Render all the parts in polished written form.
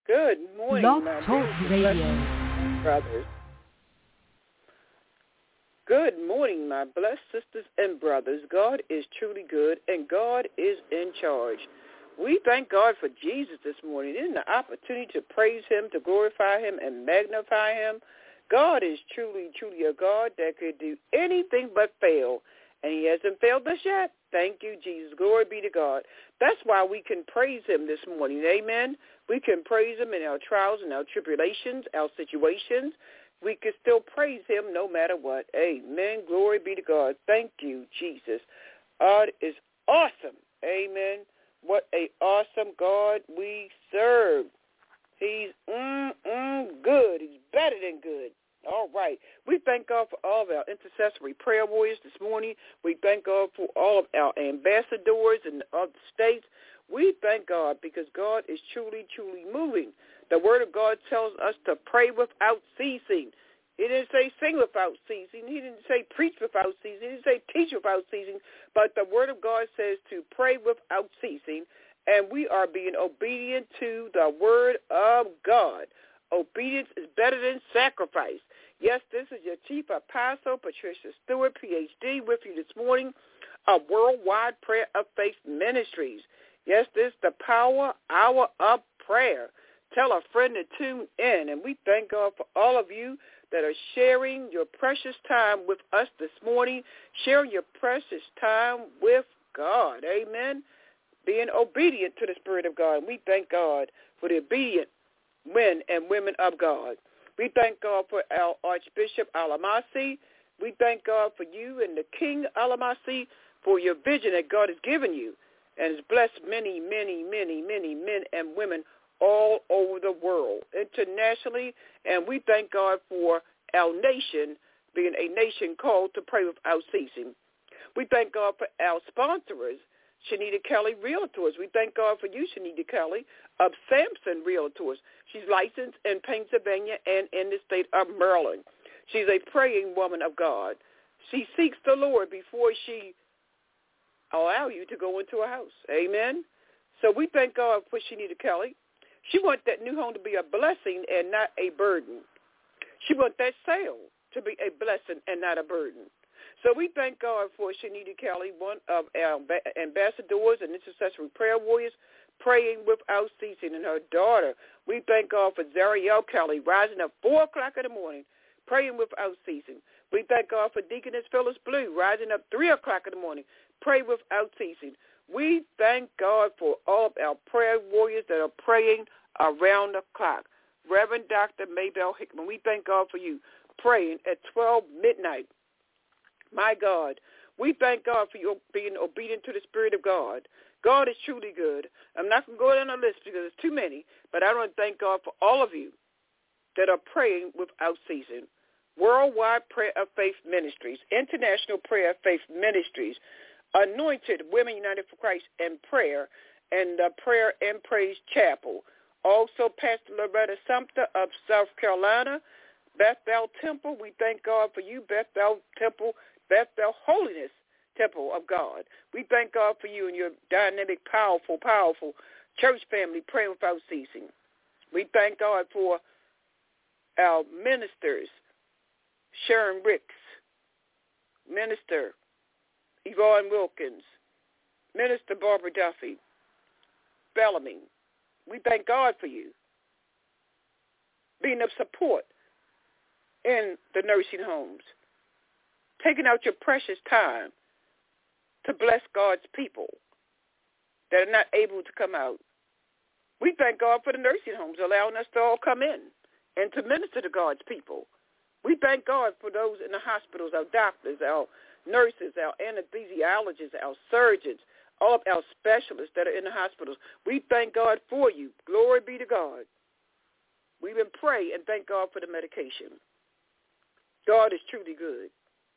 Good morning, Blog my Talk Radio. brothers. Good morning, my blessed sisters and brothers. God is truly good, and God is in charge. We thank God for Jesus this morning. It is an opportunity to praise him, to glorify him, and magnify him. God is truly, truly a God that could do anything but fail, and he hasn't failed us yet. Thank you, Jesus. Glory be to God. That's why we can praise him this morning. Amen. We can praise him in our trials and our tribulations, our situations. We can still praise him no matter what. Amen. Glory be to God. Thank you, Jesus. God is awesome. Amen. What a awesome God we serve. He's good. He's better than good. All right. We thank God for all of our intercessory prayer warriors this morning. We thank God for all of our ambassadors in other states. We thank God because God is truly, truly moving. The Word of God tells us to pray without ceasing. He didn't say sing without ceasing. He didn't say preach without ceasing. He didn't say teach without ceasing. But the Word of God says to pray without ceasing, and we are being obedient to the Word of God. Obedience is better than sacrifice. Yes, this is your Chief Apostle, Patricia Stewart, Ph.D., with you this morning of Worldwide Prayer of Faith Ministries. Yes, this is the Power Hour of Prayer. Tell a friend to tune in, and we thank God for all of you that are sharing your precious time with us this morning, sharing your precious time with God. Amen. Being obedient to the Spirit of God. And we thank God for the obedient men and women of God. We thank God for our Archbishop Alamasi. We thank God for you and the King Alamasi for your vision that God has given you and has blessed many, many, many, many men and women all over the world, internationally. And we thank God for our nation being a nation called to pray without ceasing. We thank God for our sponsors, Shanita Kelly Realtors. We thank God for you, Shanita Kelly, of Sampson Realtors. She's licensed in Pennsylvania and in the state of Maryland. She's a praying woman of God. She seeks the Lord before she allow you to go into a house. Amen. So we thank God for Shanita Kelly. She wants that new home to be a blessing and not a burden. She wants that sale to be a blessing and not a burden. So we thank God for Shanita Kelly, one of our ambassadors and intercessory prayer warriors, praying without ceasing, and her daughter. We thank God for Zariel Kelly, rising up 4 o'clock in the morning, praying without ceasing. We thank God for Deaconess Phyllis Blue, rising up 3 o'clock in the morning, pray without ceasing. We thank God for all of our prayer warriors that are praying around the clock. Reverend Dr. Maybell Hickman, we thank God for you praying at 12 midnight. My God, we thank God for you being obedient to the Spirit of God. God is truly good. I'm not going to go down the list because there's too many, but I want to thank God for all of you that are praying without ceasing. Worldwide Prayer of Faith Ministries, International Prayer of Faith Ministries, Anointed Women United for Christ and Prayer, and the Prayer and Praise Chapel. Also, Pastor Loretta Sumter of South Carolina, Bethel Temple. We thank God for you, Bethel Temple, Bethel Holiness Temple of God. We thank God for you and your dynamic, powerful, powerful church family praying without ceasing. We thank God for our ministers, Sharon Ricks, Minister Yvonne Wilkins, Minister Barbara Duffy, Bellamy. We thank God for you being of support in the nursing homes, taking out your precious time to bless God's people that are not able to come out. We thank God for the nursing homes allowing us to all come in and to minister to God's people. We thank God for those in the hospitals, our doctors, our nurses, our anesthesiologists, our surgeons, all of our specialists that are in the hospitals. We thank God for you. Glory be to God. We even pray and thank God for the medication. God is truly good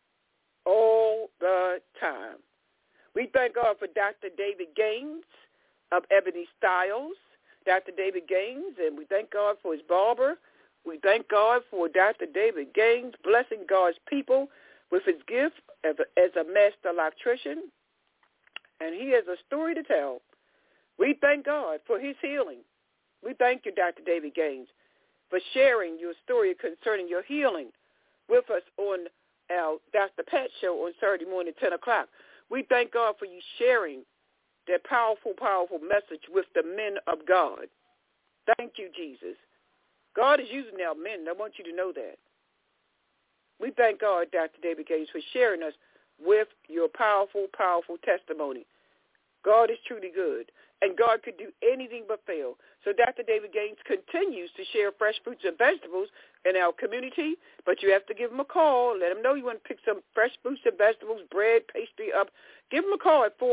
all the time. We thank God for Dr. David Gaines of Ebony Styles, Dr. David Gaines, and we thank God for his barber. We thank God for Dr. David Gaines blessing God's people with his gift as a master electrician, and he has a story to tell. We thank God for his healing. We thank you, Dr. David Gaines, for sharing your story concerning your healing with us on our Dr. Pat show on Saturday morning at 10 o'clock. We thank God for you sharing that powerful, powerful message with the men of God. Thank you, Jesus. God is using our men, and I want you to know that. We thank God, Dr. David Gaines, for sharing us with your powerful, powerful testimony. God is truly good, and God could do anything but fail. So Dr. David Gaines continues to share fresh fruits and vegetables in our community, but you have to give him a call. Let him know you want to pick some fresh fruits and vegetables, bread, pastry up. Give him a call at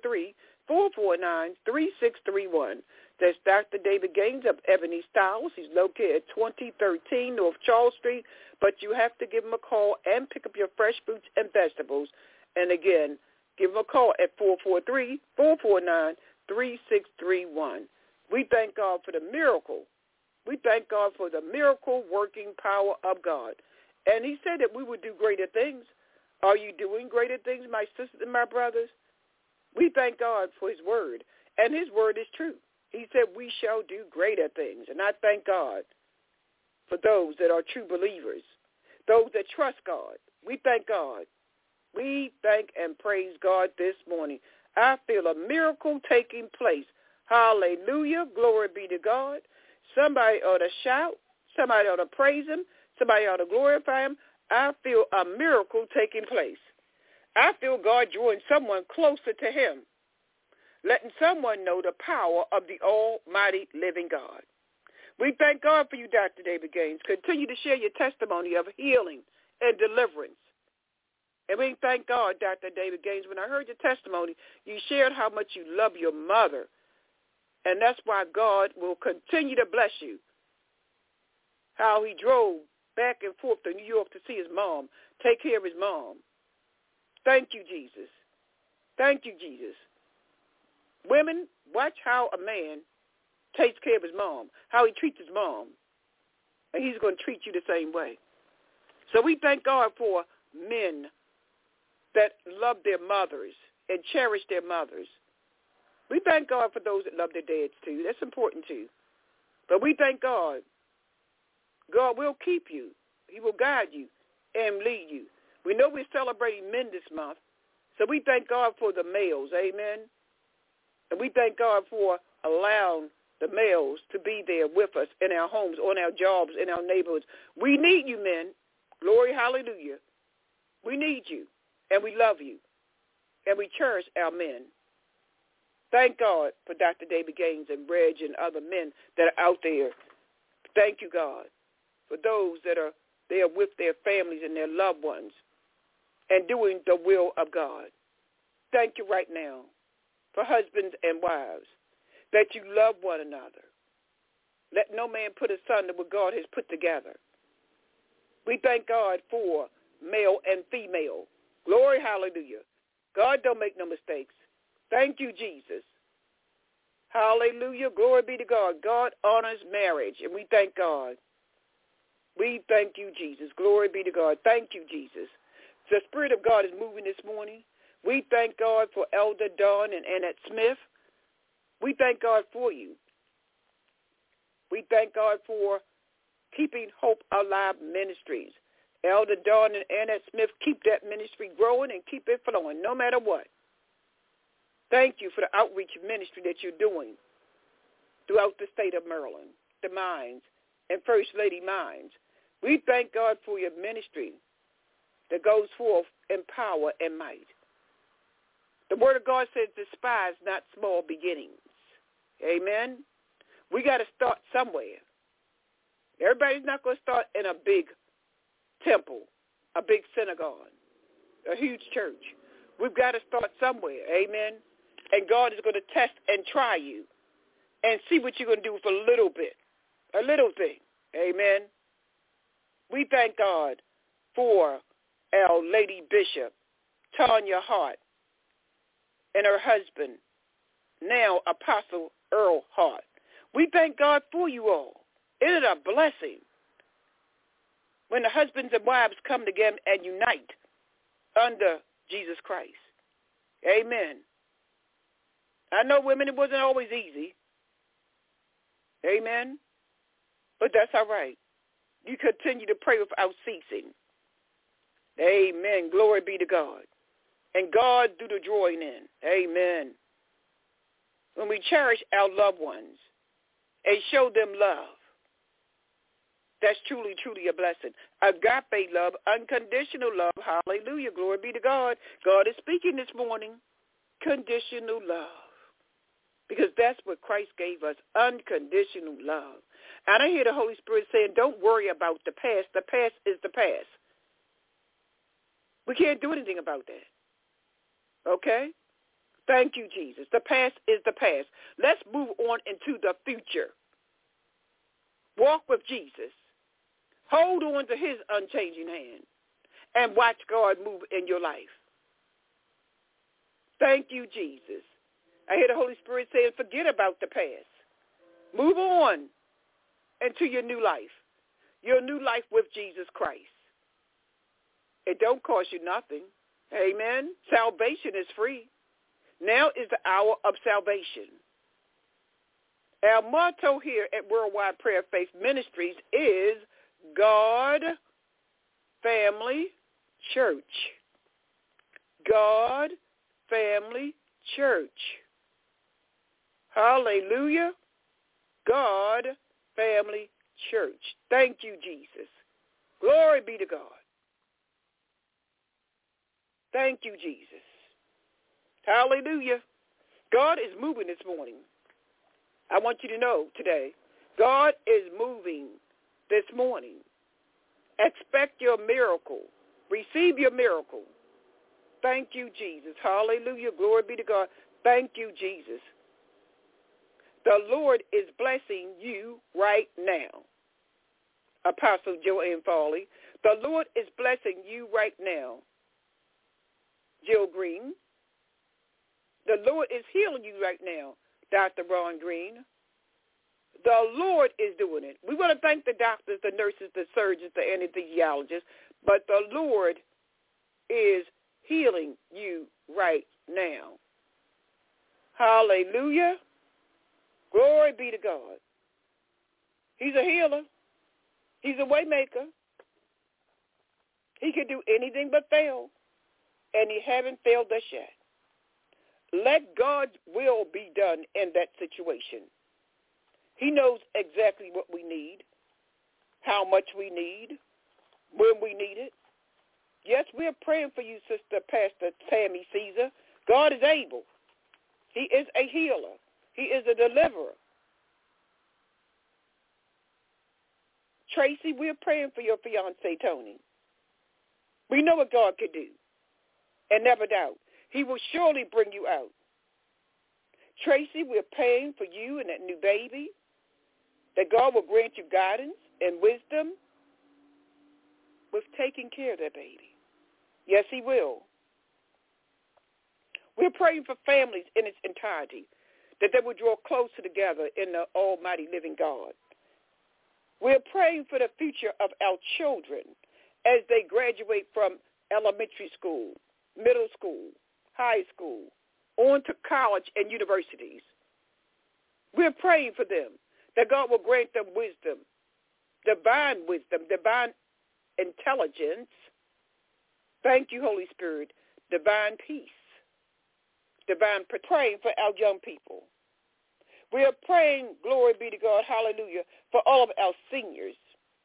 443-449-3631. That's Dr. David Gaines of Ebony Styles. He's located at 2013 North Charles Street, but you have to give him a call and pick up your fresh fruits and vegetables. And again, give him a call at 443-449-3631. We thank God for the miracle. We thank God for the miracle-working power of God. And he said that we would do greater things. Are you doing greater things, my sisters and my brothers? We thank God for his word, and his word is true. He said we shall do greater things, and I thank God for those that are true believers, those that trust God. We thank God. We thank and praise God this morning. I feel a miracle taking place. Hallelujah. Glory be to God. Somebody ought to shout. Somebody ought to praise him. Somebody ought to glorify him. I feel a miracle taking place. I feel God drawing someone closer to him, letting someone know the power of the almighty living God. We thank God for you, Dr. David Gaines. Continue to share your testimony of healing and deliverance. And we thank God, Dr. David Gaines. When I heard your testimony, you shared how much you love your mother. And that's why God will continue to bless you. How he drove back and forth to New York to see his mom, take care of his mom. Thank you, Jesus. Thank you, Jesus. Women, watch how a man takes care of his mom, how he treats his mom. And he's going to treat you the same way. So we thank God for men that love their mothers and cherish their mothers. We thank God for those that love their dads too. That's important too. But we thank God. God will keep you. He will guide you and lead you. We know we're celebrating men this month, so we thank God for the males. Amen. And we thank God for allowing the males to be there with us in our homes, on our jobs, in our neighborhoods. We need you, men. Glory, hallelujah. We need you, and we love you, and we cherish our men. Thank God for Dr. David Gaines and Reg and other men that are out there. Thank you, God, for those that are there with their families and their loved ones and doing the will of God. Thank you right now for husbands and wives, that you love one another. Let no man put asunder what God has put together. We thank God for male and female. Glory, hallelujah. God don't make no mistakes. Thank you, Jesus. Hallelujah. Glory be to God. God honors marriage, and we thank God. We thank you, Jesus. Glory be to God. Thank you, Jesus. The Spirit of God is moving this morning. We thank God for Elder Dawn and Annette Smith. We thank God for you. We thank God for Keeping Hope Alive Ministries. Elder Dawn and Annette Smith, keep that ministry growing and keep it flowing no matter what. Thank you for the outreach ministry that you're doing throughout the state of Maryland, the Mines, and First Lady Mines. We thank God for your ministry that goes forth in power and might. The Word of God says, despise not small beginnings. Amen. We got to start somewhere. Everybody's not going to start in a big temple, a big synagogue, a huge church. We've got to start somewhere. Amen. And God is going to test and try you and see what you're going to do for a little bit, a little thing. Amen. We thank God for our Lady Bishop, Tanya Hart, and her husband, now Apostle Earl Hart. We thank God for you all. It is a blessing when the husbands and wives come together and unite under Jesus Christ. Amen. I know women, it wasn't always easy. Amen. But that's all right. You continue to pray without ceasing. Amen. Glory be to God. And God do the drawing in. Amen. When we cherish our loved ones and show them love, that's truly, truly a blessing. Agape love, unconditional love. Hallelujah. Glory be to God. God is speaking this morning. Conditional love. Because that's what Christ gave us, unconditional love. And I hear the Holy Spirit saying, don't worry about the past. The past is the past. We can't do anything about that. Okay? Thank you, Jesus. The past is the past. Let's move on into the future. Walk with Jesus. Hold on to his unchanging hand and watch God move in your life. Thank you, Jesus. I hear the Holy Spirit saying, forget about the past. Move on into your new life with Jesus Christ. It don't cost you nothing. Amen. Salvation is free. Now is the hour of salvation. Our motto here at Worldwide Prayer Faith Ministries is God, Family, Church. God, Family, Church. Hallelujah. God, Family, Church. Thank you, Jesus. Glory be to God. Thank you, Jesus. Hallelujah. God is moving this morning. I want you to know today, God is moving this morning. Expect your miracle. Receive your miracle. Thank you, Jesus. Hallelujah. Glory be to God. Thank you, Jesus. The Lord is blessing you right now. Apostle Joanne Fawley. The Lord is blessing you right now. Jill Green. The Lord is healing you right now, Dr. Ron Green. The Lord is doing it. We want to thank the doctors, the nurses, the surgeons, the anesthesiologists, but the Lord is healing you right now. Hallelujah. Glory be to God. He's a healer. He's a way maker. He can do anything but fail, and he haven't failed us yet. Let God's will be done in that situation. He knows exactly what we need, how much we need, when we need it. Yes, we're praying for you, Sister Pastor Tammy Caesar. God is able. He is a healer. He is a deliverer. Tracy, we're praying for your fiancé, Tony. We know what God can do, and never doubt. He will surely bring you out. Tracy, we're praying for you and that new baby, that God will grant you guidance and wisdom with taking care of that baby. Yes, he will. We're praying for families in its entirety, that they will draw closer together in the almighty living God. We're praying for the future of our children as they graduate from elementary school, middle school, high school, on to college and universities. We're praying for them, that God will grant them wisdom, divine intelligence. Thank you, Holy Spirit. Divine peace, praying for our young people. We are praying, glory be to God, hallelujah, for all of our seniors,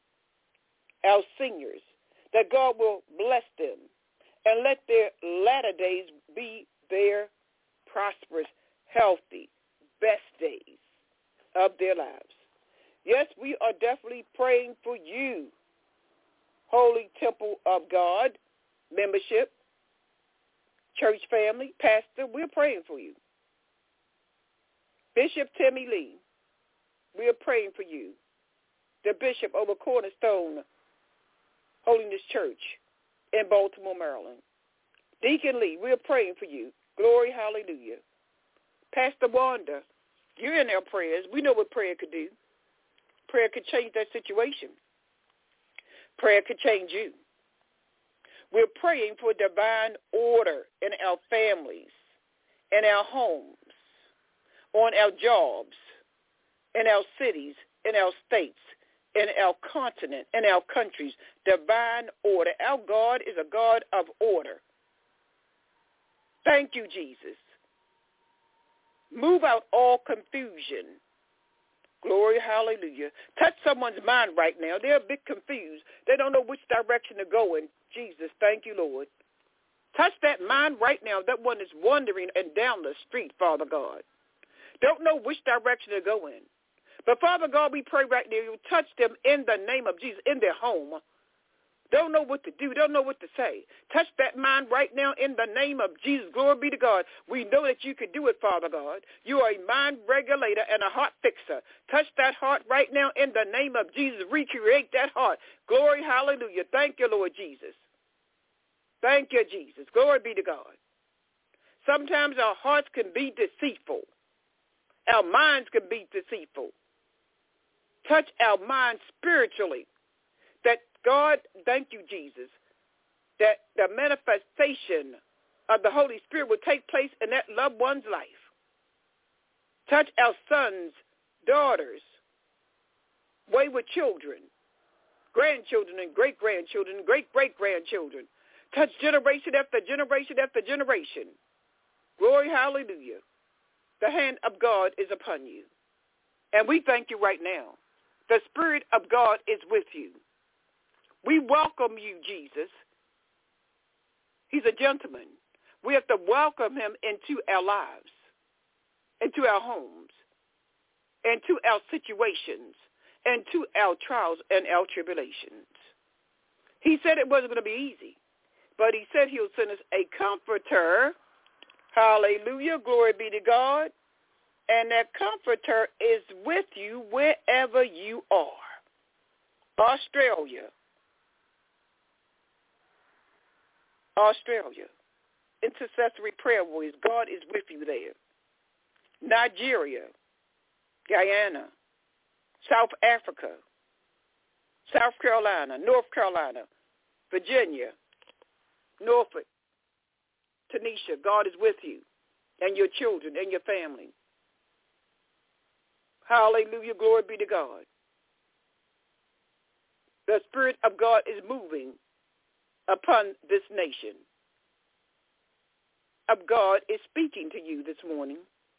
that God will bless them and let their latter days be their prosperous, healthy, best days of their lives. Yes, we are definitely praying for you, Holy Temple of God, membership, church family, pastor, we're praying for you. Bishop Timmy Lee, we are praying for you. The bishop over Cornerstone Holiness Church in Baltimore, Maryland. Deacon Lee, we're praying for you. Glory, hallelujah. Pastor Wanda, you're in our prayers. We know what prayer could do. Prayer could change that situation. Prayer could change you. We're praying for divine order in our families, in our homes, on our jobs. in our cities, in our states, in our continent, in our countries. Divine order. Our God is a God of order. Thank you, Jesus. Move out all confusion. Glory, hallelujah. Touch someone's mind right now. They're a bit confused. They don't know which direction to go in. Jesus, thank you, Lord. Touch that mind right now. That one is wandering and down the street, Father God. Don't know which direction to go in. But, Father God, we pray right now you touch them in the name of Jesus, in their home. Don't know what to do. Don't know what to say. Touch that mind right now in the name of Jesus. Glory be to God. We know that you can do it, Father God. You are a mind regulator and a heart fixer. Touch that heart right now in the name of Jesus. Recreate that heart. Glory, hallelujah. Thank you, Lord Jesus. Thank you, Jesus. Glory be to God. Sometimes our hearts can be deceitful. Our minds can be deceitful. Touch our minds spiritually. That God, thank you, Jesus, that the manifestation of the Holy Spirit will take place in that loved one's life. Touch our sons, daughters, wayward children, grandchildren and great-grandchildren, great-great-grandchildren. Touch generation after generation after generation. Glory, hallelujah. The hand of God is upon you. And we thank you right now. The Spirit of God is with you. We welcome you, Jesus. He's a gentleman. We have to welcome him into our lives, into our homes, into our situations, into our trials and our tribulations. He said it wasn't going to be easy, but he said he'll send us a comforter. Hallelujah. Glory be to God. And that comforter is with you wherever you are. Australia. Intercessory prayer warriors. God is with you there. Nigeria. Guyana. South Africa. South Carolina. North Carolina. Virginia. Norfolk. Tunisia. God is with you and your children and your family. Hallelujah. Glory be to God. The Spirit of God is moving upon this nation. Of God is speaking to you this morning.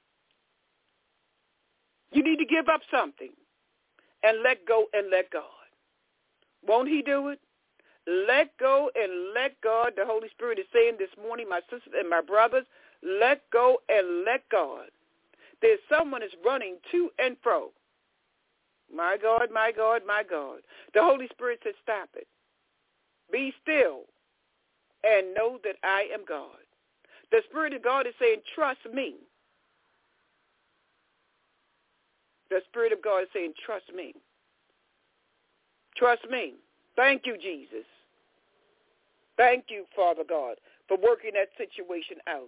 You need to give up something and let go and let God. Won't he do it? Let go and let God. The Holy Spirit is saying this morning, my sisters and my brothers, let go and let God. There's someone is running to and fro. My God, my God, my God. The Holy Spirit says, stop it. Be still and know that I am God. The Spirit of God is saying, trust me. The Spirit of God is saying, trust me. Trust me. Thank you, Jesus. Thank you, Father God, for working that situation out.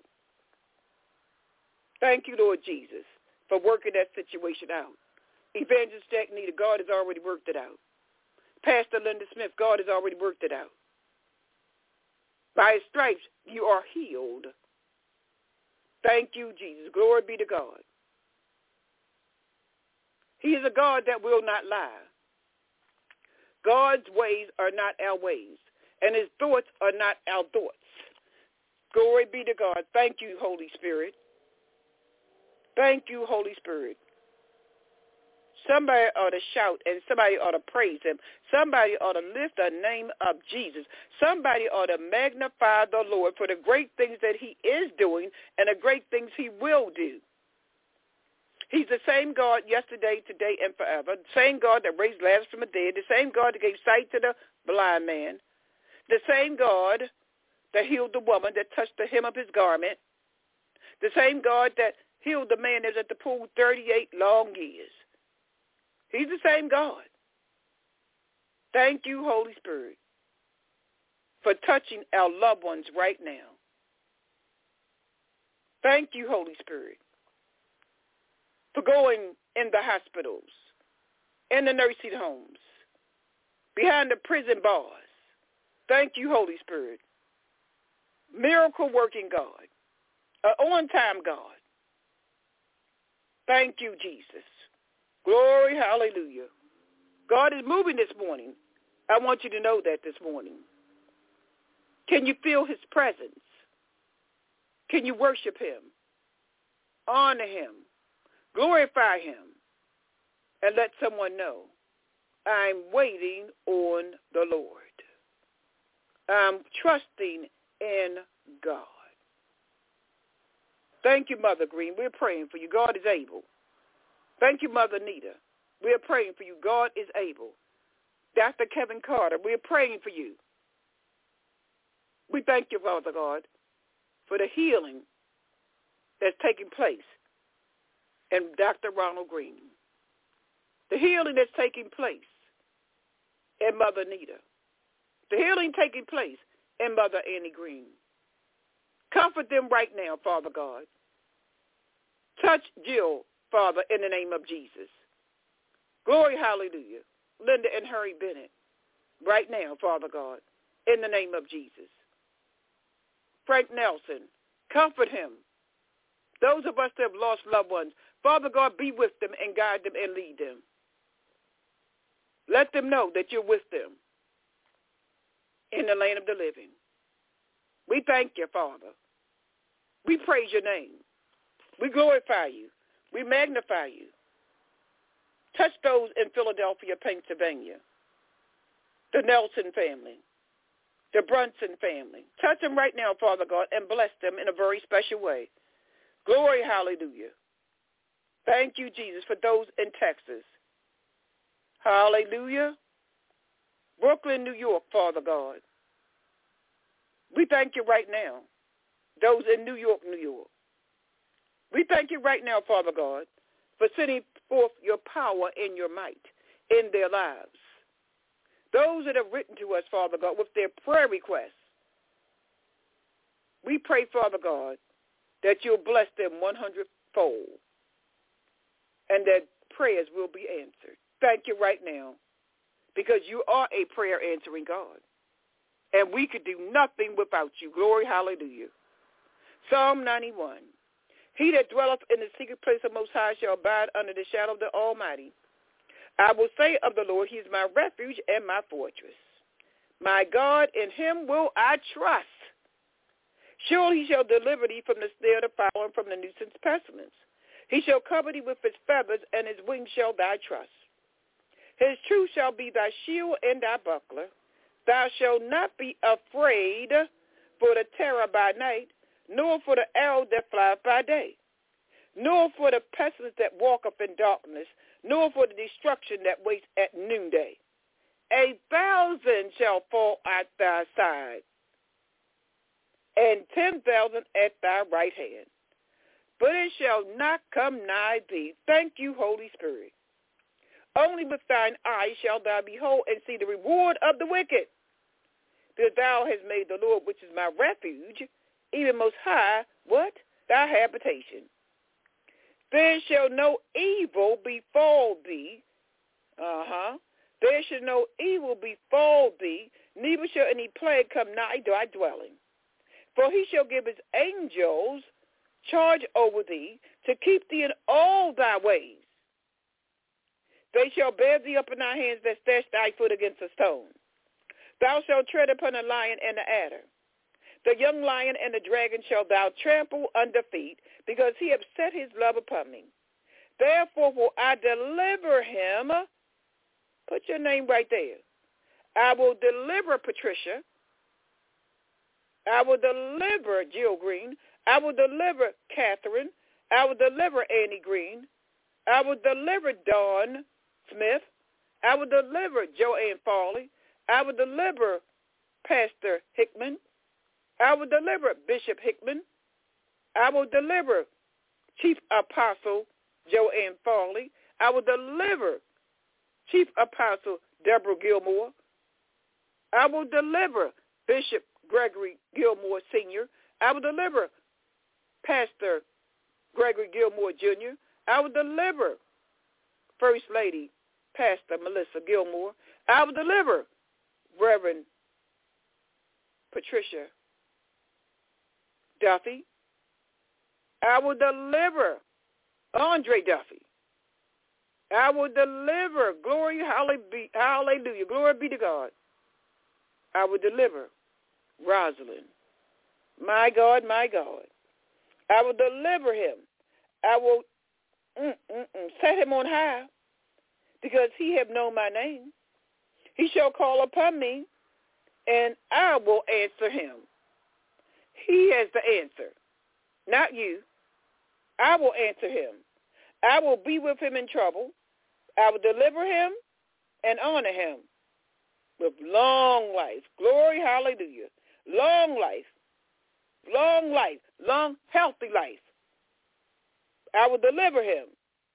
Thank you, Lord Jesus, for working that situation out. Evangelist Jack Nita, God has already worked it out. Pastor Linda Smith, God has already worked it out. By his stripes, you are healed. Thank you, Jesus. Glory be to God. He is a God that will not lie. God's ways are not our ways, and his thoughts are not our thoughts. Glory be to God. Thank you, Holy Spirit. Thank you, Holy Spirit. Somebody ought to shout and somebody ought to praise him. Somebody ought to lift the name of Jesus. Somebody ought to magnify the Lord for the great things that he is doing and the great things he will do. He's the same God yesterday, today, and forever. The same God that raised Lazarus from the dead. The same God that gave sight to the blind man. The same God that healed the woman that touched the hem of his garment. The same God that healed the man that was at the pool 38 long years. He's the same God. Thank you, Holy Spirit, for touching our loved ones right now. Thank you, Holy Spirit, for going in the hospitals, in the nursing homes, behind the prison bars. Thank you, Holy Spirit. Miracle-working God, an on-time God. Thank you, Jesus. Glory, hallelujah. God is moving this morning. I want you to know that this morning. Can you feel his presence? Can you worship him? Honor him? Glorify him? And let someone know, I'm waiting on the Lord. I'm trusting in God. Thank you, Mother Green. We're praying for you. God is able. Thank you, Mother Nita. We're praying for you. God is able. Dr. Kevin Carter, we're praying for you. We thank you, Father God, for the healing that's taking place in Dr. Ronald Green. The healing that's taking place in Mother Nita. The healing taking place in Mother Annie Green. Comfort them right now, Father God. Touch Jill, Father, in the name of Jesus. Glory, hallelujah. Linda and Harry Bennett, right now, Father God, in the name of Jesus. Frank Nelson, comfort him. Those of us that have lost loved ones, Father God, be with them and guide them and lead them. Let them know that you're with them in the land of the living. We thank you, Father. We praise your name. We glorify you. We magnify you. Touch those in Philadelphia, Pennsylvania, the Nelson family, the Brunson family. Touch them right now, Father God, and bless them in a very special way. Glory, hallelujah. Thank you, Jesus, for those in Texas. Hallelujah. Brooklyn, New York, Father God. We thank you right now. Those in New York, New York. We thank you right now, Father God, for sending forth your power and your might in their lives. Those that have written to us, Father God, with their prayer requests, we pray, Father God, that you'll bless them 100-fold and that prayers will be answered. Thank you right now, because you are a prayer-answering God, and we could do nothing without you. Glory, hallelujah. Psalm 91. He that dwelleth in the secret place of Most High shall abide under the shadow of the Almighty. I will say of the Lord, he is my refuge and my fortress. My God, in him will I trust. Surely he shall deliver thee from the snare of the fowler and from the nuisance pestilence. He shall cover thee with his feathers, and his wings shall thy trust. His truth shall be thy shield and thy buckler. Thou shalt not be afraid for the terror by night, nor for the arrow that flieth by day, nor for the pestilence that walketh in darkness, nor for the destruction that waits at noonday. 1,000 shall fall at thy side, and 10,000 at thy right hand, but it shall not come nigh thee. Thank you, Holy Spirit. Only with thine eyes shalt thou behold and see the reward of the wicked, because thou hast made the Lord, which is my refuge, even Most High, what? Thy habitation. There shall no evil befall thee. There shall no evil befall thee, neither shall any plague come nigh thy dwelling. For he shall give his angels charge over thee, to keep thee in all thy ways. They shall bear thee up in thy hands, that dash thy foot against a stone. Thou shalt tread upon the lion and the adder. The young lion and the dragon shall thou trample under feet, because he hath set his love upon me. Therefore will I deliver him. Put your name right there. I will deliver Patricia. I will deliver Jill Green. I will deliver Catherine. I will deliver Annie Green. I will deliver Dawn Smith. I will deliver Joanne Farley. I will deliver Pastor Hickman. I will deliver Bishop Hickman. I will deliver Chief Apostle Joanne Farley. I will deliver Chief Apostle Deborah Gilmore. I will deliver Bishop Gregory Gilmore Sr. I will deliver Pastor Gregory Gilmore Jr. I will deliver First Lady Pastor Melissa Gilmore. I will deliver Reverend Patricia Duffy. I will deliver Andre Duffy. I will deliver. Glory, hallelujah. Glory be to God. I will deliver Rosalind. My God, my God. I will deliver him. I will set him on high because he have known my name. He shall call upon me, and I will answer him. He has the answer, not you. I will answer him. I will be with him in trouble. I will deliver him and honor him with long life. Glory, hallelujah. Long life. Long life. Long, healthy life. I will deliver him.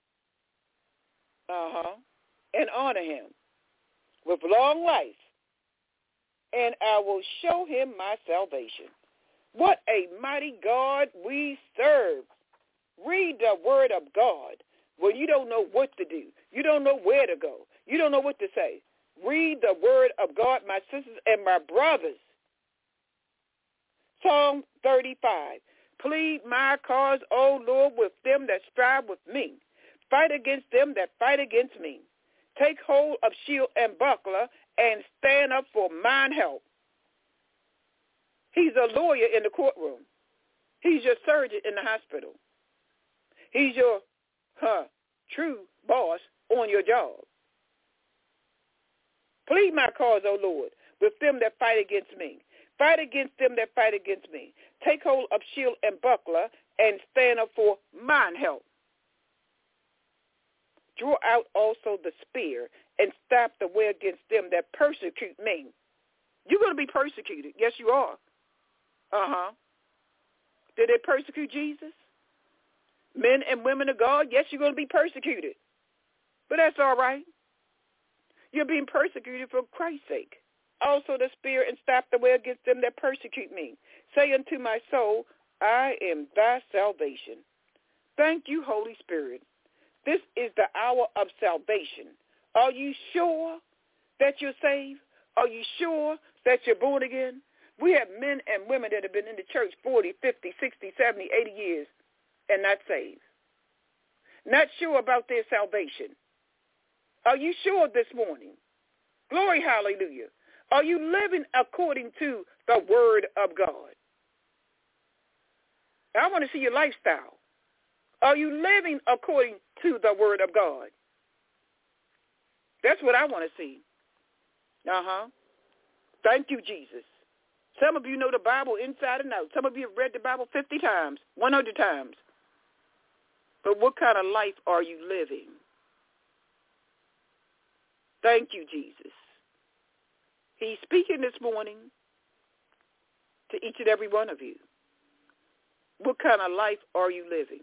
And honor him with long life. And I will show him my salvation. What a mighty God we serve. Read the word of God when you don't know what to do. You don't know where to go. You don't know what to say. Read the word of God, my sisters and my brothers. Psalm 35. Plead my cause, O Lord, with them that strive with me. Fight against them that fight against me. Take hold of shield and buckler and stand up for mine help. He's a lawyer in the courtroom. He's your surgeon in the hospital. He's your true boss on your job. Plead my cause, O Lord, with them that fight against me. Fight against them that fight against me. Take hold of shield and buckler and stand up for mine help. Draw out also the spear and stop the way against them that persecute me. You're going to be persecuted. Yes, you are. Did they persecute Jesus? Men and women of God, yes, you're going to be persecuted. But that's all right. You're being persecuted for Christ's sake. Also the spear and stop the way against them that persecute me. Say unto my soul, I am thy salvation. Thank you, Holy Spirit. This is the hour of salvation. Are you sure that you're saved? Are you sure that you're born again? We have men and women that have been in the church 40, 50, 60, 70, 80 years and not saved. Not sure about their salvation. Are you sure this morning? Glory, hallelujah. Are you living according to the word of God? I want to see your lifestyle. Are you living according to the word of God? That's what I want to see. Thank you, Jesus. Some of you know the Bible inside and out. Some of you have read the Bible 50 times, 100 times. But what kind of life are you living? Thank you, Jesus. He's speaking this morning to each and every one of you. What kind of life are you living?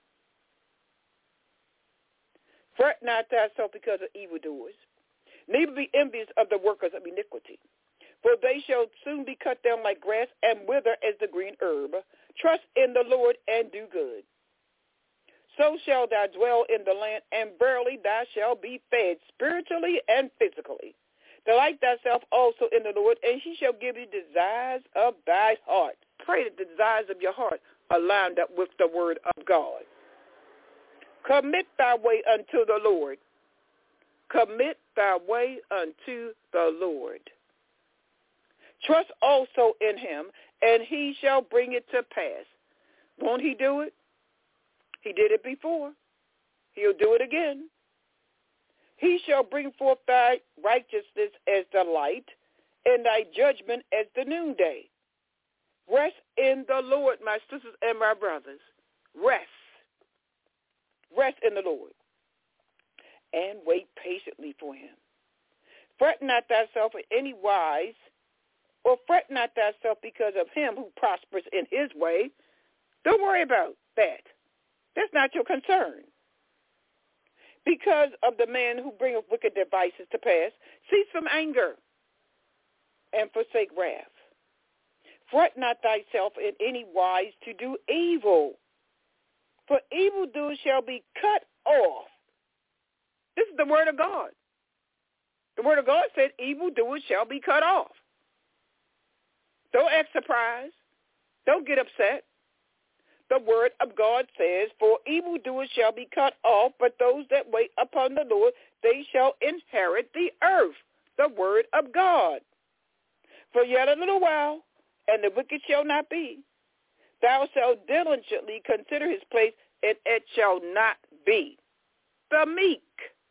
Fret not thyself because of evildoers, neither be envious of the workers of iniquity. For they shall soon be cut down like grass and wither as the green herb. Trust in the Lord and do good. So shall thou dwell in the land, and verily thou shalt be fed spiritually and physically. Delight thyself also in the Lord, and he shall give you desires of thy heart. Pray that the desires of your heart are lined up with the word of God. Commit thy way unto the Lord. Commit thy way unto the Lord. Trust also in him, and he shall bring it to pass. Won't he do it? He did it before. He'll do it again. He shall bring forth thy righteousness as the light, and thy judgment as the noonday. Rest in the Lord, my sisters and my brothers. Rest. Rest in the Lord. And wait patiently for him. Fret not thyself in any wise, or fret not thyself because of him who prospers in his way. Don't worry about that. That's not your concern. Because of the man who bringeth wicked devices to pass, cease from anger and forsake wrath. Fret not thyself in any wise to do evil, for evildoers shall be cut off. This is the word of God. The word of God said evildoers shall be cut off. Don't act surprised. Don't get upset. the word of God says, for evildoers shall be cut off, but those that wait upon the Lord, they shall inherit the earth. The word of God. For yet a little while, and the wicked shall not be. Thou shalt diligently consider his place, and it shall not be. The meek,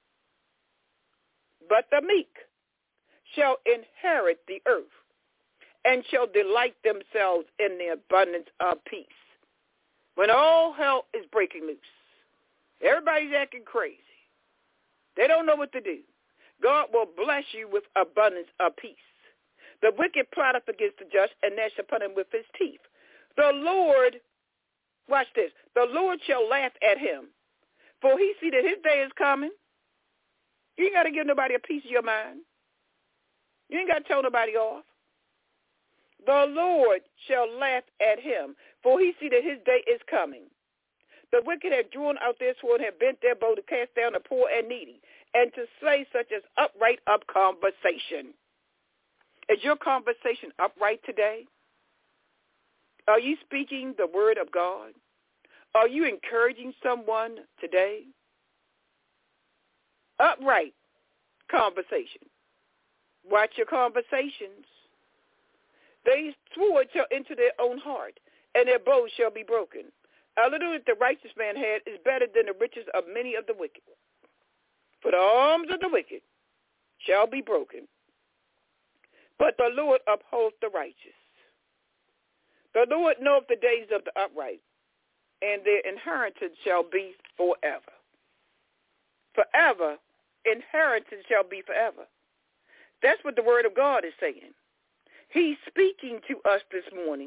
but the meek shall inherit the earth, and shall delight themselves in the abundance of peace. When all hell is breaking loose, everybody's acting crazy. They don't know what to do. God will bless you with abundance of peace. The wicked plotteth against the just, and gnash upon him with his teeth. The Lord, watch this, the Lord shall laugh at him, for he see that his day is coming. You ain't got to give nobody a piece of your mind. You ain't got to tell nobody off. The Lord shall laugh at him, for he see that his day is coming. The wicked have drawn out their sword and have bent their bow to cast down the poor and needy, and to slay such as upright up conversation. Is your conversation upright today? Are you speaking the word of God? Are you encouraging someone today? Upright conversation. Watch your conversations. They sword shall enter their own heart, and their bows shall be broken. A little that the righteous man had is better than the riches of many of the wicked. For the arms of the wicked shall be broken, but the Lord upholds the righteous. The Lord knoweth the days of the upright, and their inheritance shall be forever. Forever, inheritance shall be forever. That's what the word of God is saying. He's speaking to us this morning.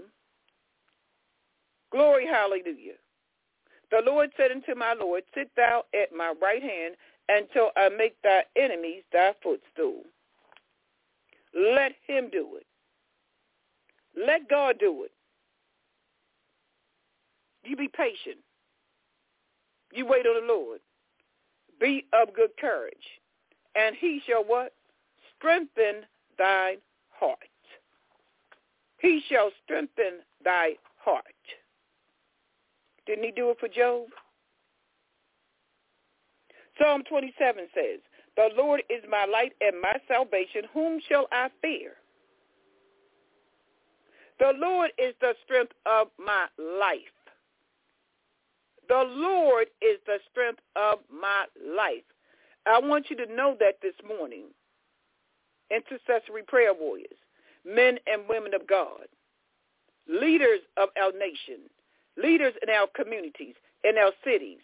Glory, hallelujah. The Lord said unto my Lord, sit thou at my right hand until I make thy enemies thy footstool. Let him do it. Let God do it. You be patient. You wait on the Lord. Be of good courage. And he shall what? Strengthen thine heart. He shall strengthen thy heart. Didn't he do it for Job? Psalm 27 says, the Lord is my light and my salvation. Whom shall I fear? The Lord is the strength of my life. The Lord is the strength of my life. I want you to know that this morning, intercessory prayer warriors, men and women of God, leaders of our nation, leaders in our communities, in our cities,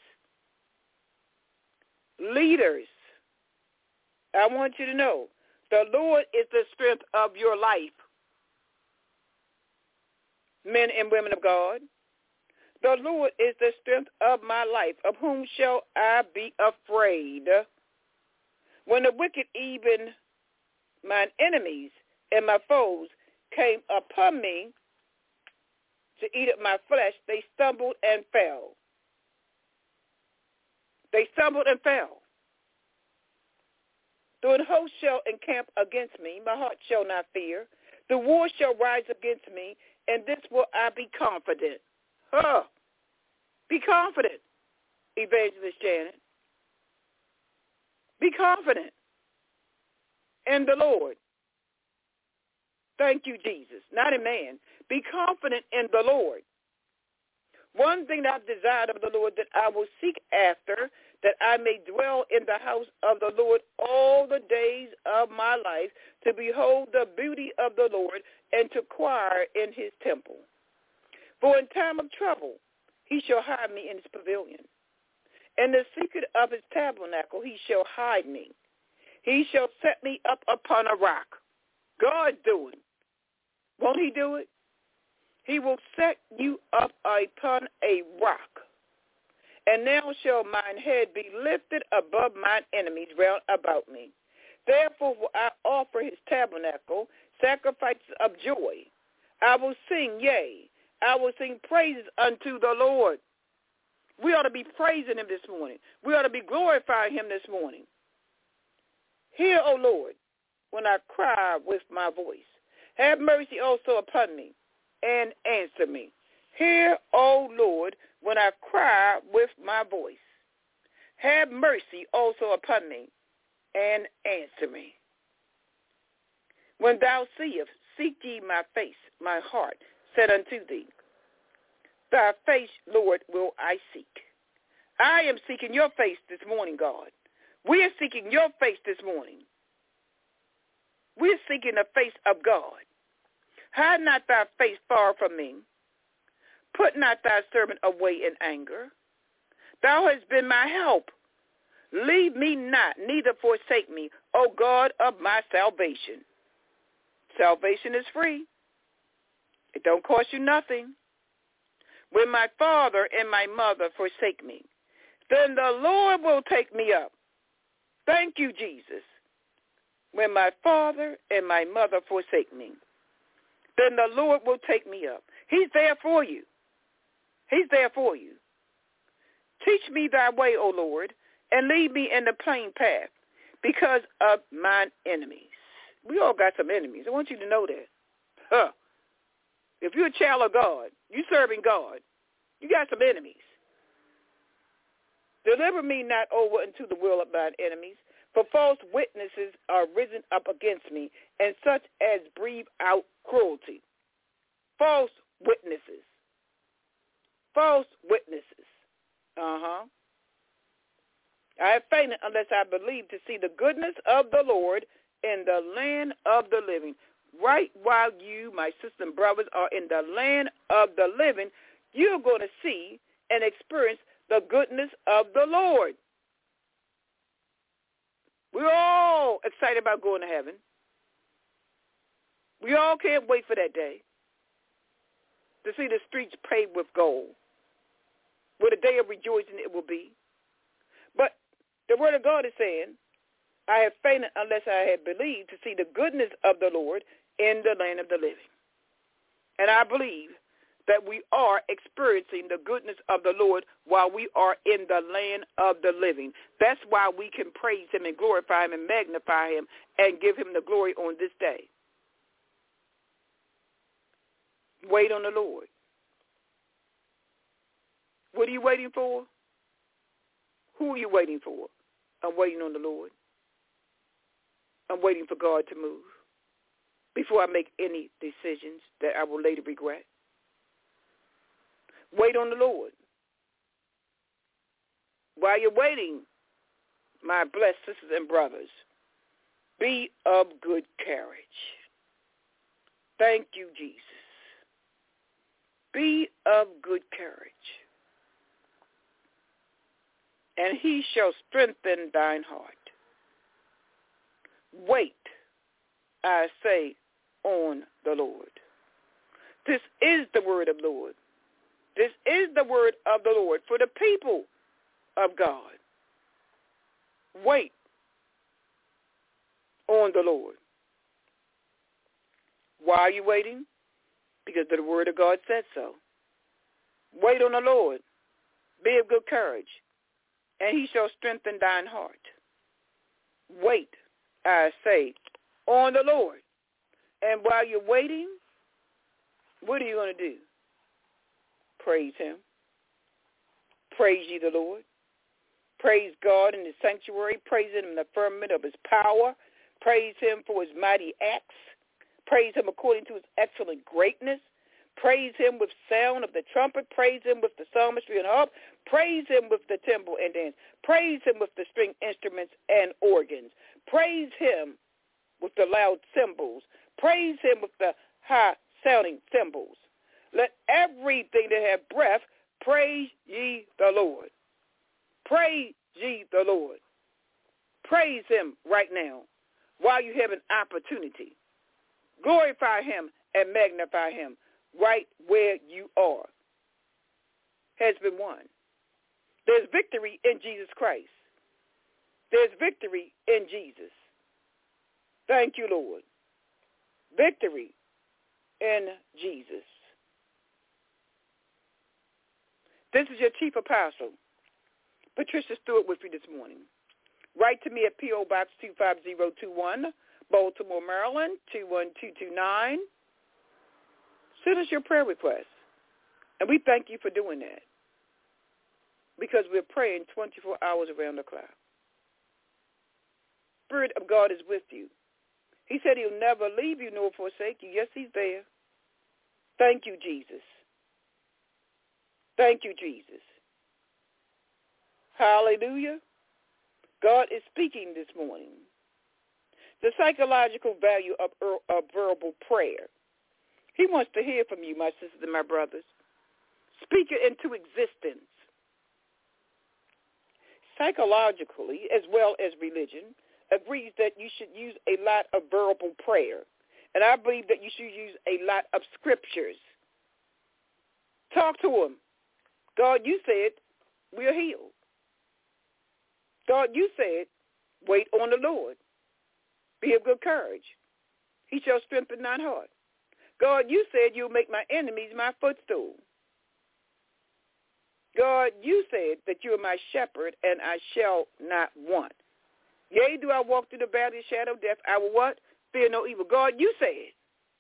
leaders, I want you to know, the Lord is the strength of your life. Men and women of God, the Lord is the strength of my life. Of whom shall I be afraid? When the wicked, even mine enemies and my foes, came upon me to eat up my flesh, they stumbled and fell. They stumbled and fell. Though an host shall encamp against me, my heart shall not fear. The war shall rise against me, and this will I be confident. Be confident, Evangelist Janet. Be confident in the Lord. Thank you, Jesus. Not in man. Be confident in the Lord. One thing that I've desired of the Lord that I will seek after, that I may dwell in the house of the Lord all the days of my life, to behold the beauty of the Lord and to inquire in his temple. For in time of trouble he shall hide me in his pavilion. In the secret of his tabernacle he shall hide me. He shall set me up upon a rock. God doing. Won't he do it? He will set you up upon a rock. And now shall mine head be lifted above mine enemies round about me. Therefore will I offer his tabernacle sacrifices of joy. I will sing, yea, I will sing praises unto the Lord. We ought to be praising him this morning. We ought to be glorifying him this morning. Hear, O Lord, when I cry with my voice. Have mercy also upon me and answer me. Hear, O Lord, when I cry with my voice. Have mercy also upon me, and answer me. When thou seest, seek ye my face, my heart said unto thee. Thy face, Lord, will I seek. I am seeking your face this morning, God. We are seeking your face this morning. We are seeking the face of God. Hide not thy face far from me. Put not thy servant away in anger. Thou hast been my help. Leave me not, neither forsake me, O God of my salvation. Salvation is free. It don't cost you nothing. When my father and my mother forsake me, then the Lord will take me up. Thank you, Jesus. When my father and my mother forsake me, then the Lord will take me up. He's there for you. He's there for you. Teach me thy way, O Lord, and lead me in the plain path because of mine enemies. We all got some enemies. I want you to know that. If you're a child of God, you're serving God, you got some enemies. Deliver me not over into the will of mine enemies, for false witnesses are risen up against me, and such as breathe out cruelty. False witnesses. False witnesses. I have fainted unless I believe to see the goodness of the Lord in the land of the living. Right while you, my sisters and brothers, are in the land of the living, you're going to see and experience the goodness of the Lord. We're all excited about going to heaven. We all can't wait for that day to see the streets paved with gold. What a day of rejoicing it will be. But the word of God is saying, I have fainted unless I had believed to see the goodness of the Lord in the land of the living. And I believe that we are experiencing the goodness of the Lord while we are in the land of the living. That's why we can praise him and glorify him and magnify him and give him the glory on this day. Wait on the Lord. What are you waiting for? Who are you waiting for? I'm waiting on the Lord. I'm waiting for God to move before I make any decisions that I will later regret. Wait on the Lord. While you're waiting, my blessed sisters and brothers, be of good courage. Thank you, Jesus. Be of good courage, and he shall strengthen thine heart. Wait, I say, on the Lord. This is the word of the Lord. This is the word of the Lord for the people of God. Wait on the Lord. Why are you waiting? Because the word of God said so. Wait on the Lord. Be of good courage, and he shall strengthen thine heart. Wait, I say, on the Lord. And while you're waiting, what are you going to do? Praise him. Praise ye the Lord. Praise God in the sanctuary. Praise him in the firmament of his power. Praise him for his mighty acts. Praise him according to his excellent greatness. Praise him with sound of the trumpet. Praise him with the psalmistry and harp. Praise him with the timbrel and dance. Praise him with the string instruments and organs. Praise him with the loud cymbals. Praise him with the high-sounding cymbals. Let everything that have breath praise ye the Lord. Praise ye the Lord. Praise him right now while you have an opportunity. Glorify him and magnify him right where you are. Has been won. There's victory in Jesus Christ. There's victory in Jesus. Thank you, Lord. Victory in Jesus. This is your chief apostle, Patricia Stewart, with you this morning. Write to me at P.O. Box 25021, Baltimore, Maryland, 21229. Send us your prayer request. And we thank you for doing that because we're praying 24 hours around the clock. Spirit of God is with you. He said he'll never leave you nor forsake you. Yes, he's there. Thank you, Jesus. Thank you, Jesus. Hallelujah. God is speaking this morning. The psychological value of verbal prayer. He wants to hear from you, my sisters and my brothers. Speak it into existence. Psychologically, as well as religion, agrees that you should use a lot of verbal prayer. And I believe that you should use a lot of scriptures. Talk to him. God, you said we're healed. God, you said, wait on the Lord. Be of good courage. He shall strengthen thine heart. God, you said you'll make my enemies my footstool. God, you said that you are my shepherd, and I shall not want. Yea, do I walk through the valley of the shadow of death, I will what? Fear no evil. God, you said.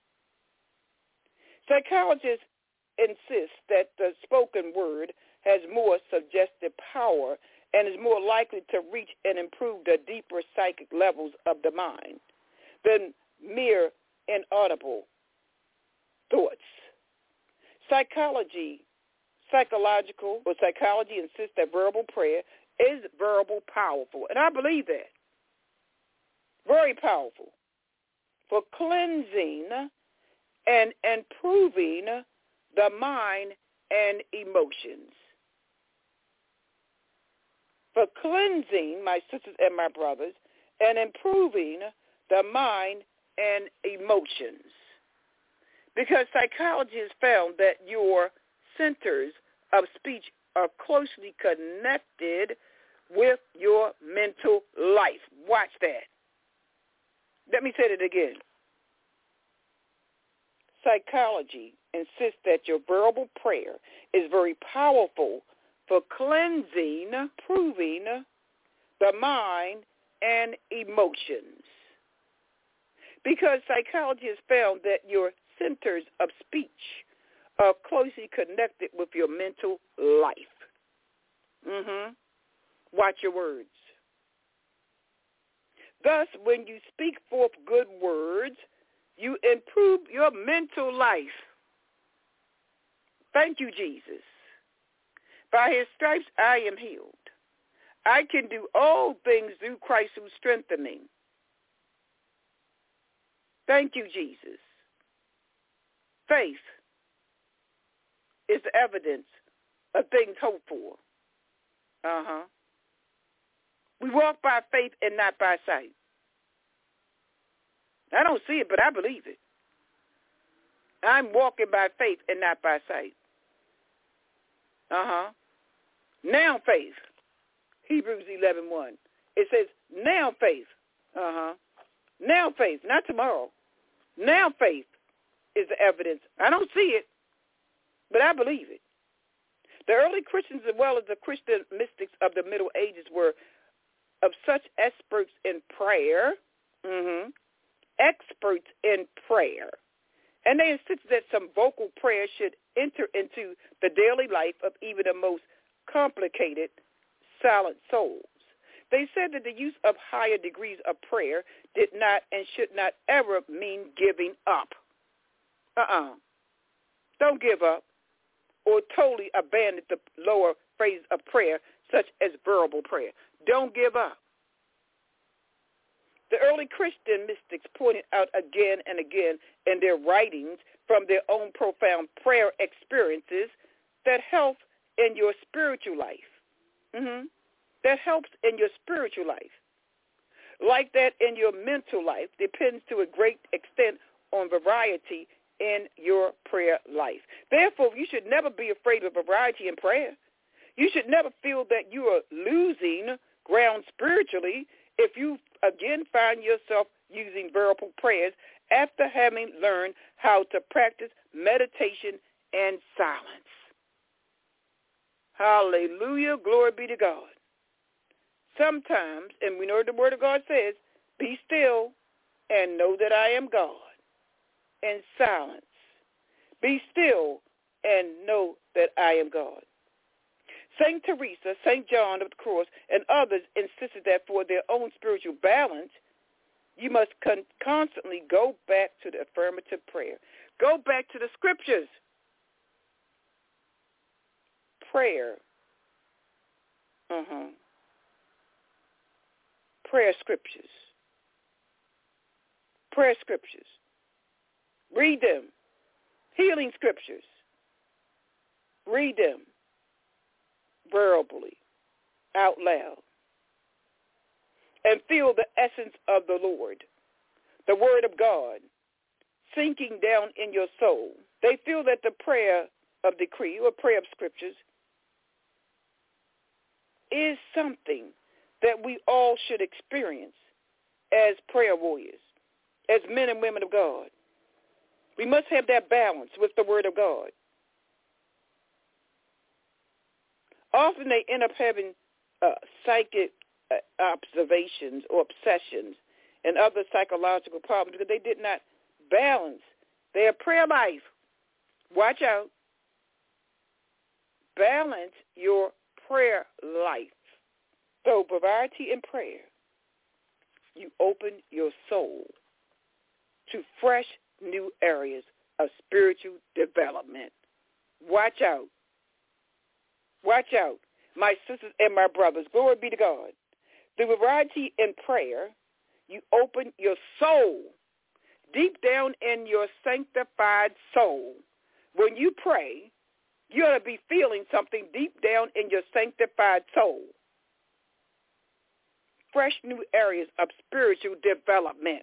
Psychologists insist that the spoken word has more suggestive power and is more likely to reach and improve the deeper psychic levels of the mind than mere inaudible thoughts. Psychology insists that verbal prayer is verbal powerful, and I believe that. Very powerful for cleansing and improving the mind and emotions. For cleansing, my sisters and my brothers, and improving the mind and emotions. Because psychology has found that your centers of speech are closely connected with your mental life. Watch that. Let me say it again. Psychology insists that your verbal prayer is very powerful for cleansing, improving the mind and emotions. Because psychology has found that your centers of speech are closely connected with your mental life. Watch your words. Thus, when you speak forth good words, you improve your mental life. Thank you, Jesus. By his stripes I am healed. I can do all things through Christ who strengthens me. Thank you, Jesus. Faith is the evidence of things hoped for. We walk by faith and not by sight. I don't see it, but I believe it. I'm walking by faith and not by sight. Now faith. Hebrews 11:1. It says, now faith. Now faith, not tomorrow. Now faith is the evidence. I don't see it, but I believe it. The early Christians as well as the Christian mystics of the Middle Ages were of such experts in prayer, experts in prayer. And they insisted that some vocal prayer should enter into the daily life of even the most complicated silent souls. They said that the use of higher degrees of prayer did not and should not ever mean giving up. Don't give up or totally abandon the lower phases of prayer, such as verbal prayer. Don't give up. The early Christian mystics pointed out again and again in their writings from their own profound prayer experiences that help in your spiritual life. That helps in your spiritual life. Like that in your mental life depends to a great extent on variety in your prayer life. Therefore, you should never be afraid of variety in prayer. You should never feel that you are losing ground spiritually if you again find yourself using verbal prayers after having learned how to practice meditation and silence. Hallelujah. Glory be to God. Sometimes, and we know what the Word of God says, be still and know that I am God. In silence. Be still and know that I am God. St. Teresa, St. John of the Cross, and others insisted that for their own spiritual balance, you must constantly go back to the affirmative prayer. Go back to the scriptures. Prayer. Prayer scriptures. Prayer scriptures. Read them. Healing scriptures. Read them verbally, out loud. And feel the essence of the Lord, the Word of God, sinking down in your soul. They feel that the prayer of decree or prayer of scriptures is something that we all should experience as prayer warriors, as men and women of God. We must have that balance with the Word of God. Often they end up having psychic observations or obsessions and other psychological problems because they did not balance their prayer life. Watch out. Balance your prayer life. So variety in prayer, you open your soul to fresh new areas of spiritual development. Watch out. Watch out, my sisters and my brothers. Glory be to God. Through variety in prayer, you open your soul deep down in your sanctified soul. When you pray, you ought to be feeling something deep down in your sanctified soul. Fresh new areas of spiritual development.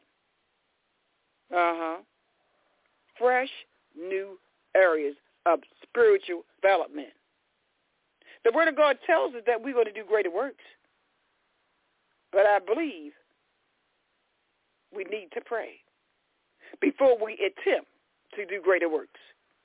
Fresh new areas of spiritual development. The Word of God tells us that we're going to do greater works. But I believe we need to pray before we attempt to do greater works.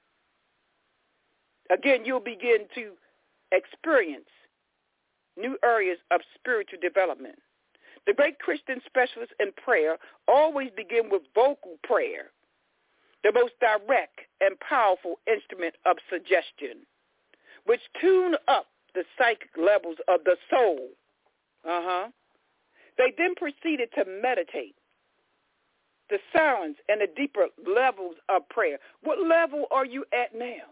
Again, you'll begin to experience new areas of spiritual development. The great Christian specialists in prayer always begin with vocal prayer, the most direct and powerful instrument of suggestion, which tune up the psychic levels of the soul. They then proceeded to meditate the silence and the deeper levels of prayer. What level are you at now?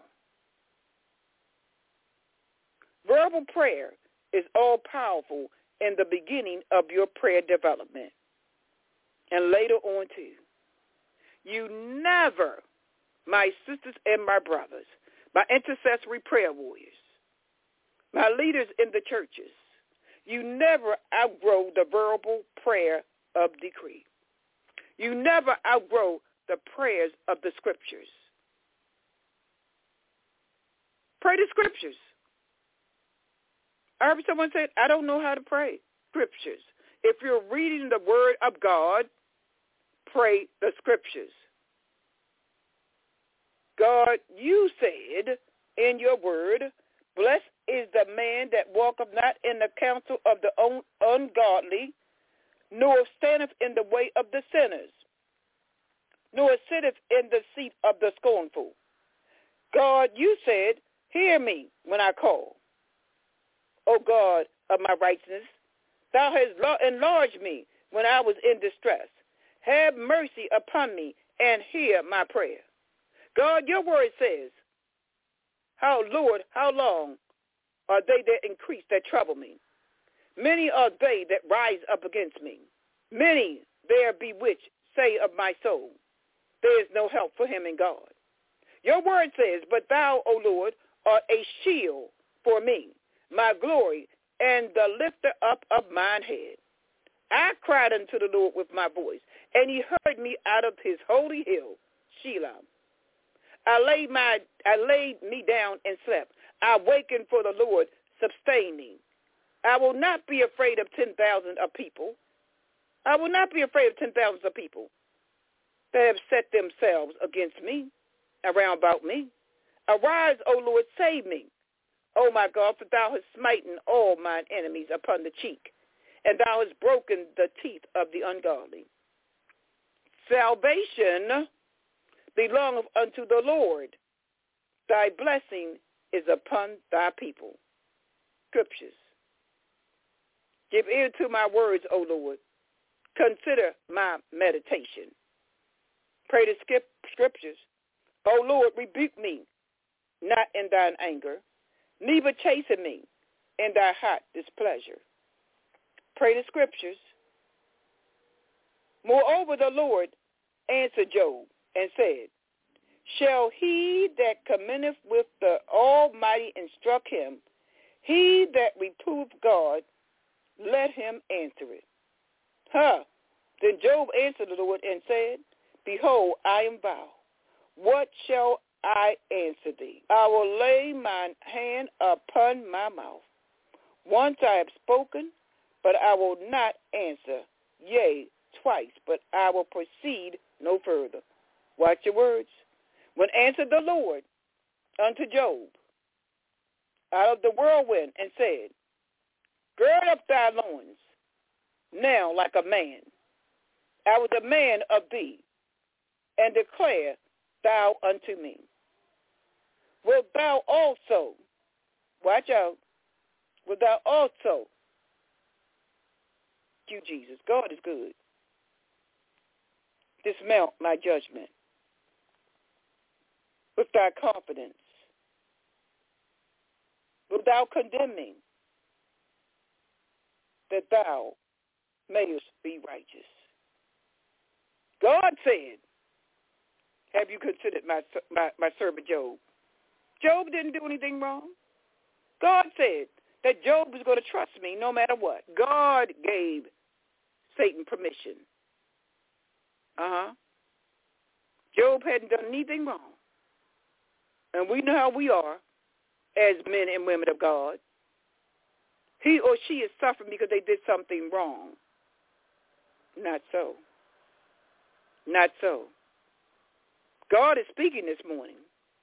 Verbal prayer is all powerful in the beginning of your prayer development. And later on too. You never, my sisters and my brothers, my intercessory prayer warriors, my leaders in the churches, you never outgrow the verbal prayer of decree. You never outgrow the prayers of the scriptures. Pray the scriptures. I heard someone say, I don't know how to pray scriptures. If you're reading the Word of God, pray the scriptures. God, you said in your word, blessed is the man that walketh not in the counsel of the ungodly, nor standeth in the way of the sinners, nor sitteth in the seat of the scornful. God, you said, hear me when I call. O God of my righteousness, thou hast enlarged me when I was in distress. Have mercy upon me and hear my prayer. God, your word says, Lord, how long are they that increase, that trouble me? Many are they that rise up against me. Many there be which say of my soul, there is no help for him in God. Your word says, but thou, O Lord, art a shield for me, my glory, and the lifter up of mine head. I cried unto the Lord with my voice, and he heard me out of his holy hill, Shelah. I laid me down and slept. I wakened, for the Lord sustained me. I will not be afraid of 10,000 of people. I will not be afraid of 10,000 of people that have set themselves against me, around about me. Arise, O Lord, save me. O my God, for thou hast smitten all mine enemies upon the cheek, and thou hast broken the teeth of the ungodly. Salvation belongeth unto the Lord. thy blessing is upon thy people. Scriptures. Give ear to my words, O Lord. Consider my meditation. Pray the scriptures. O Lord, rebuke me, not in thine anger, neither chasten me in thy hot displeasure. Pray the scriptures. Moreover, the Lord answered Job and said, shall he that commendeth with the Almighty instruct him? He that reproveth God, let him answer it. Then Job answered the Lord and said, behold, I am vile. What shall I answer thee? I will lay mine hand upon my mouth. Once I have spoken, but I will not answer. Yea, twice, but I will proceed no further. Watch your words. When answered the Lord unto Job out of the whirlwind and said, gird up thy loins now like a man. I was a man of thee, and declare thou unto me. Wilt thou also, watch out, wilt thou also, you Jesus, God is good, dismount my judgment with thy confidence? Wilt thou condemn me, that thou mayest be righteous? God said, have you considered my servant Job? Job didn't do anything wrong. God said that Job was going to trust me no matter what. God gave Satan permission. Job hadn't done anything wrong. And we know how we are as men and women of God. He or she is suffering because they did something wrong. Not so. Not so. God is speaking this morning.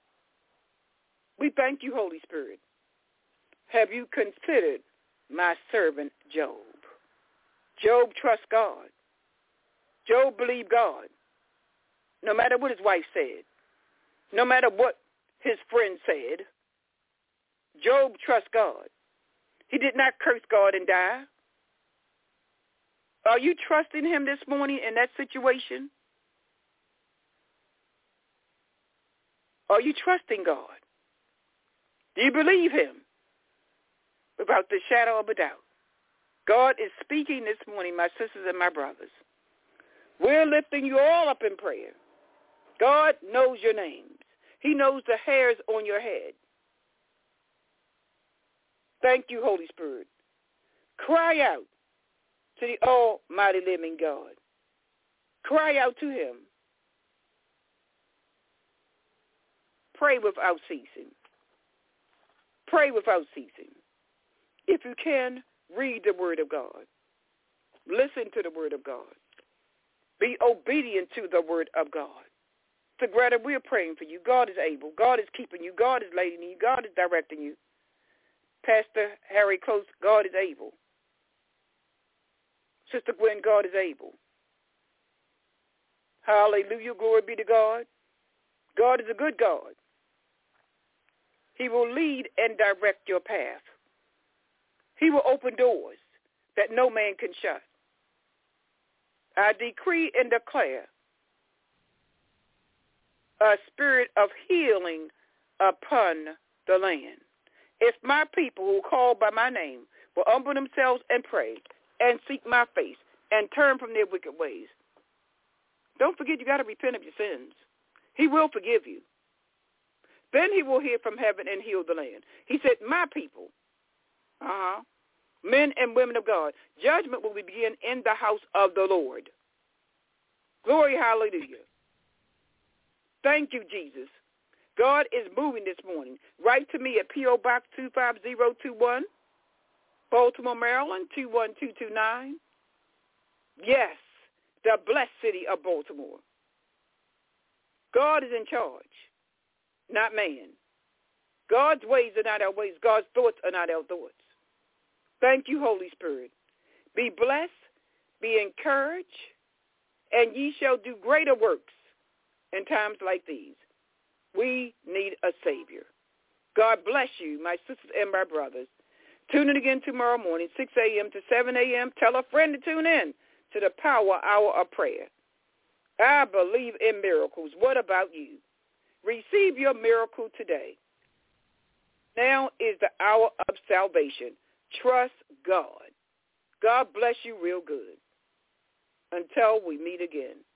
We thank you, Holy Spirit. Have you considered my servant Job? Job trusts God. Job believed God. No matter what his wife said, no matter what his friend said, Job trusts God. He did not curse God and die. Are you trusting him this morning in that situation? Are you trusting God? Do you believe him without the shadow of a doubt? God is speaking this morning, my sisters and my brothers. We're lifting you all up in prayer. God knows your names. He knows the hairs on your head. Thank you, Holy Spirit. Cry out to the almighty living God. Cry out to him. Pray without ceasing. Pray without ceasing. If you can, read the word of God. Listen to the word of God. Be obedient to the word of God. So, Greta, we're praying for you. God is able. God is keeping you. God is leading you. God is directing you. Pastor Harry Close, God is able. Sister Gwen, God is able. Hallelujah. Glory be to God. God is a good God. He will lead and direct your path. He will open doors that no man can shut. I decree and declare a spirit of healing upon the land. If my people who call by my name will humble themselves and pray and seek my face and turn from their wicked ways, don't forget you got to repent of your sins. He will forgive you. Then he will hear from heaven and heal the land. He said, my people, men and women of God, judgment will begin in the house of the Lord. Glory, hallelujah. Thank you, Jesus. God is moving this morning. Write to me at P.O. Box 25021, Baltimore, Maryland, 21229. Yes, the blessed city of Baltimore. God is in charge, not man. God's ways are not our ways. God's thoughts are not our thoughts. Thank you, Holy Spirit. Be blessed, be encouraged, and ye shall do greater works in times like these. We need a Savior. God bless you, my sisters and my brothers. Tune in again tomorrow morning, 6 a.m. to 7 a.m. Tell a friend to tune in to the Power Hour of Prayer. I believe in miracles. What about you? Receive your miracle today. Now is the hour of salvation. Trust God. God bless you real good. Until we meet again.